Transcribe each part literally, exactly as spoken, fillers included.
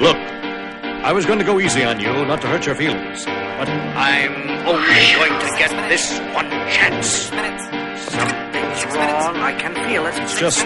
Look, I was going to go easy on you, not to hurt your feelings. But I'm only going to get this one chance. Something's wrong. I can feel it. It's just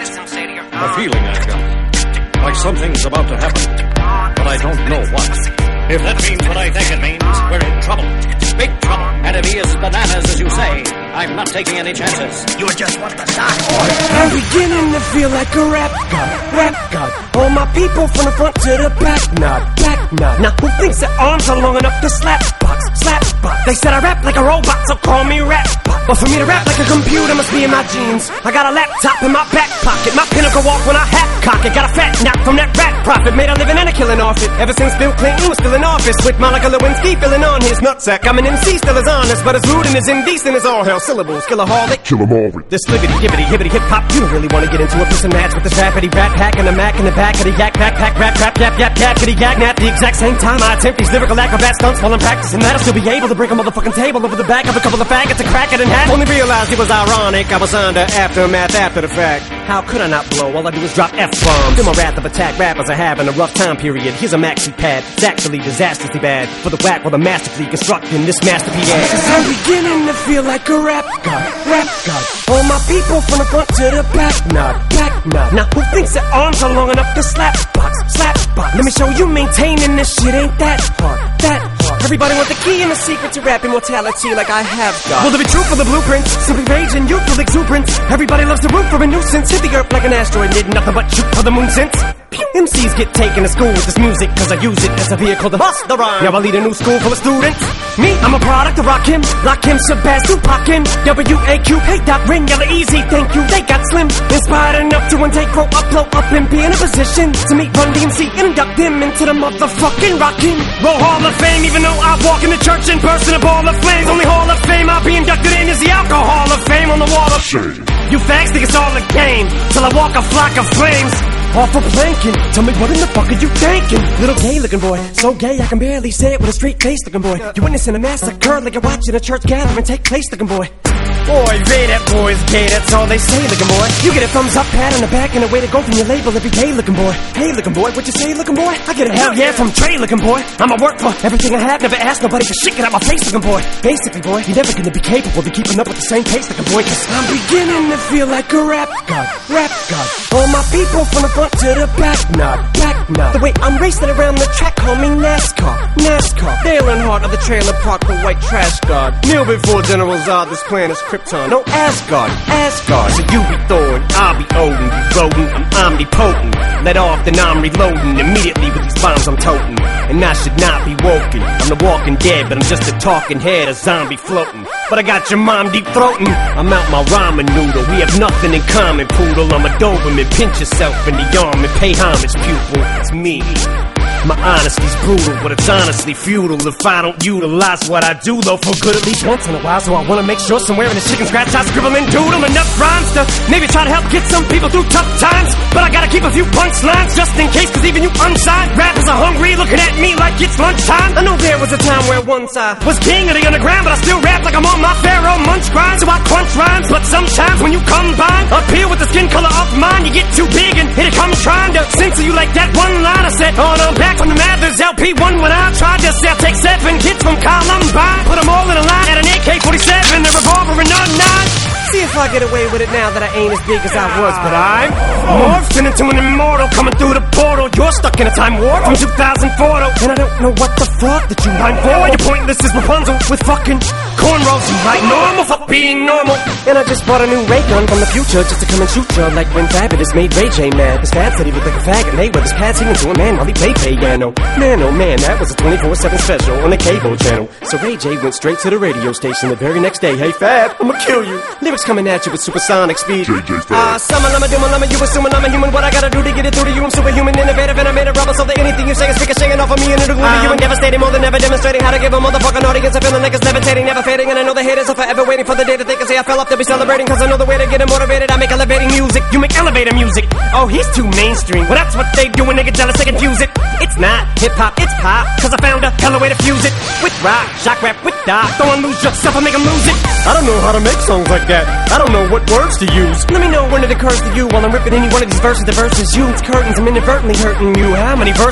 a feeling I've got. Like something's about to happen. But I don't know what. If that means what I think it means, we're in trouble. Big trouble. And if he is bananas, as you say, I'm not taking any chances. You just want the stock. I'm beginning to feel like a rap god, rap god. All my people from the front to the back, nod, back nod. Now who thinks their arms are long enough to slap box, slap box? They said I rap like a robot, so call me rap bot. But for me to rap like a computer must be in my genes. I got a laptop in my back pocket, my pinnacle walk when I hat cock it. Got a fat knock from that rat profit, made a living and a killing off it. Ever since Bill Clinton was still in office, with Monica Lewinsky filling on his nutsack. I'm an M C, still as honest, but as rude and as indecent as all hell. Syllables, killaholic, kill 'em all. This libbity, gibbity, hibbity, hip hop. You don't really want to get into a piss and match with this rappity rap hack and a mac in the back of the yak backpack rap rap yap yap yakety yak. At the exact same time I attempt these lyrical acrobat stunts while I'm practicing that, I'll still be able to break a motherfucking table over the back of a couple of faggots and crack it in half. Only realized it was ironic, I was under aftermath after the fact. How could I not blow? All I do is drop F-bombs. Feel my wrath of attack, rappers are having a rough time period. Here's a maxi pad, it's actually disastrously bad for the whack while the masterfully constructing this masterpiece. Cause I'm beginning to feel like a rap god, rap god. All my people from the front to the back, nod, back nod. Now who thinks their arms are long enough to slap box, slap box? Let me show you maintaining this shit ain't that hard, that hard. Everybody want the key and the secret to rap immortality like I have got. Well, to be true for the blueprints, simply rage and youthful exuberance. Everybody loves to root for a nuisance. Hit the earth like an asteroid, did nothing but shoot for the moon since. M Cs get taken to school with this music, cause I use it as a vehicle to bust the rhyme. Now I lead a new school full of students. Me, I'm a product of Rakim, Rakim, Shabazz, Tupac, him, W A Q, hey, dot, ring, yellow, easy, thank you, they got slim. Inspired enough to intake, grow up, blow up, and be in a position to meet Run D M C and induct him into the motherfucking Rockin' Roll Hall of Fame. Even though I walk in the church and burst in a ball of flames, only Hall of Fame I'll be inducted in is the Alcohol of Fame on the wall of shame. You fags think it's all a game, till I walk a flock of flames off a planking. Tell me what in the fuck are you thinking? Little gay looking boy, so gay I can barely say it with a straight face looking boy. You're witnessing a massacre like you're watching a church gathering take place looking boy. Boy, Ray, that boy's gay, that's all they say looking boy. You get a thumbs up, pat on the back, and a way to go from your label every day looking boy. Hey looking boy, what you say looking boy? I get a hell yeah from Trey looking boy. I'ma work for everything I have, never ask nobody for shit, get out my face looking boy. Basically boy, you're never gonna be capable of keeping up with the same pace looking boy, cause I'm beginning to feel like a rap god, rap god. All my people from the front to the back, nod, back nod. The way I'm racing around the track, call me NASCAR, NASCAR. Dale Earnhardt of the trailer park, the white trash god. Kneel before General Zod, this planet's Krypton. No Asgard, Asgard. So you be Thor, I'll be Odin. You rodent, I'm omnipotent. Let off, then I'm reloading immediately with these bombs I'm toting. And I should not be woken. I'm the walking dead, but I'm just a talking head, a zombie floating. But I got your mom deep throating. I'm out my ramen noodle. We have nothing in common, poodle. I'm a Doberman. Pinch yourself in the arm and pay homage, pupil. It's me. My honesty's brutal, but it's honestly futile if I don't utilize what I do, though, for good at least once in a while. So I wanna make sure somewhere in the chicken scratch I scribble and doodle enough rhymes to maybe try to help get some people through tough times. But I gotta keep a few punchlines just in case, cause even you unsigned rappers are hungry, looking at me like it's lunchtime. I know there was a time where once I was king of the underground, but I still rap like I'm on my Pharaoh munch grind. So I crunch rhymes, but sometimes when you combine appear with the skin color of mine, you get too big and here it comes trying to censor you like that one line I said. Oh no, back from the Mathers L P one when I tried to sell. Take seven kids from Columbine, put them all in a line at an A K forty-seven, a revolver and a nine. See if I get away with it now that I ain't as big as I was, but I'm morphed into an immortal coming through the portal. You're stuck in a time warp from two thousand four, though, and I don't know what the fuck that you rhyme for. You're pointless as Rapunzel with fucking cornrows. You like normal for being normal. And I just bought a new ray gun from the future just to come and shoot you like when Fabulous made Ray J mad. His dad said he looked like a faggot, made with his pad singing to a man while he played piano. Man, oh man, that was a twenty-four seven special on the cable channel. So Ray J went straight to the radio station the very next day. Hey Fab, I'ma kill you. Lyrics coming at you with supersonic speed. Ah, uh, summon, I'm a doom, I'm a you assuming I'm a human. What I gotta do to get it through to you? I'm superhuman, innovative, and I made a rubber so that anything you say is ricocheting off of me and it'll glue to you and devastating more than ever, demonstrating how to give a motherfucking audience a feeling like it's levitating, never fading. And I know the haters are forever waiting for the day that they can say I fell off to be celebrating, cause I know the way to get them motivated. I make elevating music, you make elevator music. Oh, he's too mainstream. Well, that's what they do when they get jealous, they confuse it. It's not hip-hop, it's pop, cause I found a hella way to fuse it. With rock, shock rap, with doc. Don't lose yourself and make them lose it. I don't know how to make songs like that. I don't know what words to use. Let me know when it occurs to you while I'm ripping any one of these verses. The verses you, it's curtains, I'm inadvertently hurting you. How many verses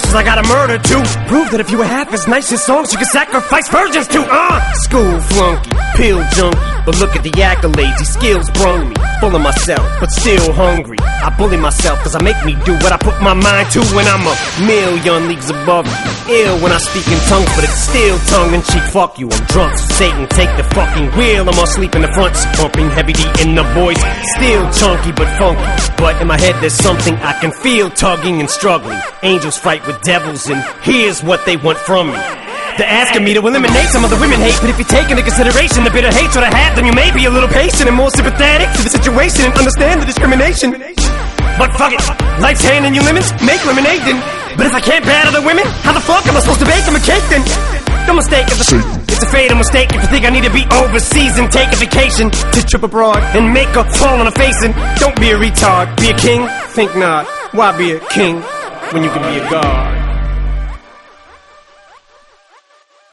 verses I gotta murder to prove that if you were half as nice as songs you could sacrifice virgins to. Uh, school flunky, pill junkie, but look at the accolades, these skills brung me. Full of myself, but still hungry. I bully myself cause I make me do what I put my mind to when I'm a million leagues above you. Ill when I speak in tongues, but it's still tongue-in-cheek. Fuck you, I'm drunk, so Satan take the fucking wheel. I'm asleep in the front, so pumping heavy D in the boys. Still chunky but funky, but in my head there's something I can feel tugging and struggling. Angels fight with devils and here's what they want from me. They're asking me to eliminate some of the women hate, but if you take into consideration the bitter hatred I have, then you may be a little patient and more sympathetic to the situation and understand the discrimination. But fuck it, life's handing you lemons, make lemonade then. But if I can't battle the women, how the fuck am I supposed to bake them a cake then? Don't mistake it's a, it's a fatal mistake if you think I need to be overseas and take a vacation to trip abroad and make a fall on a face. And don't be a retard, be a king? Think not. Why be a king when you can be a god?